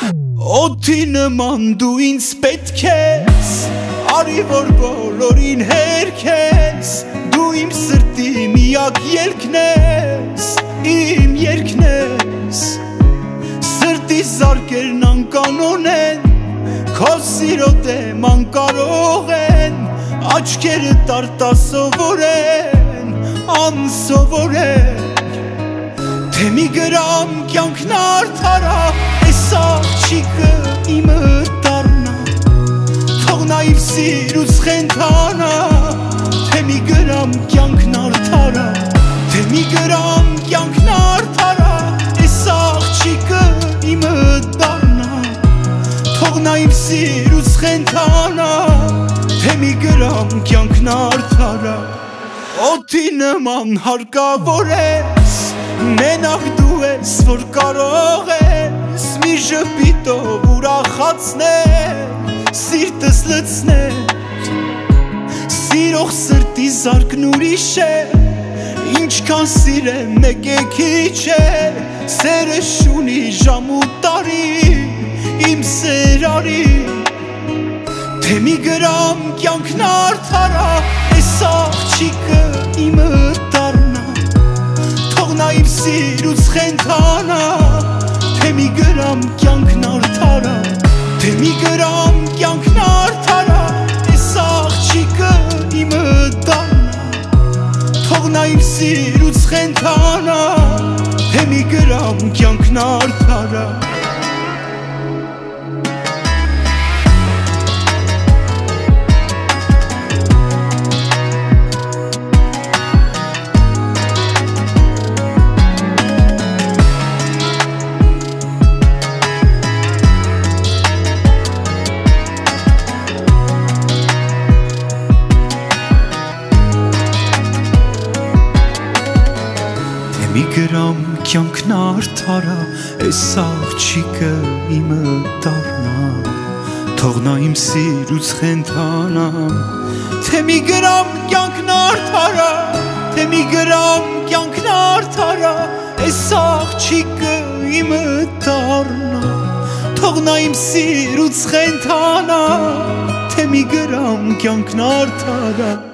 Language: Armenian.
Օդի նման դու ինձ պետք ես, արի որ բոլորին հերքես, դու իմ սրտի միակ ելքն ես, իմ երգն ես, սրտի զարկերն անկանոն են, քո սիրո դեմ անկարող են, աչքերը տարտասովոր են, անսովոր են, թե մի գրամ կյանքն արդարա, այս աղջիկը իմը դառնա, թող նա իմ սիրուց խենթանա, թե մի գրամ կյանքն արդարա, թե մի գրամ կյանքն արդարա, այս աղջիկը իմը դառնա, թող նա իմ սիրուց խենթանա, թե մի գրամ կյանքն արդարա, օդի նման հարկավոր ես, մենակ դու ես, որ կարող ես մի ժպիտով ուրախացնել, սիրտս լցնել, սիրող սրտի զարկն ուրիշ է, ինչքան սիրեմ մեկ է քիչ է, սերը շունի ժամ ու տարի, իմ սերարի, թե մի գրամ կյանքն արդարա, այս աղջիկը իմը դառնա, թող նա իմ սիրուց խենթանա, թե մի գրամ կյանքն արդարա, թե մի գրամ կյանքն արդարա, այս աղջիկը իմը դառնա, թող նա իմ սիրուց խենթանա, թե մի գրամ կյանքն արդարա. Մի գրամ կյանքն արդարա, այս աղջիկը իմը դառնա, թող նա իմ սիրուց խենթանա, թե մի գրամ կյանքն արդարա, թե մի գրամ կյանքն արդարա, այս աղջիկը իմը դառնա, թող նա իմ սիրուց խենթանա, թե մի գրամ կյանքն արդարա.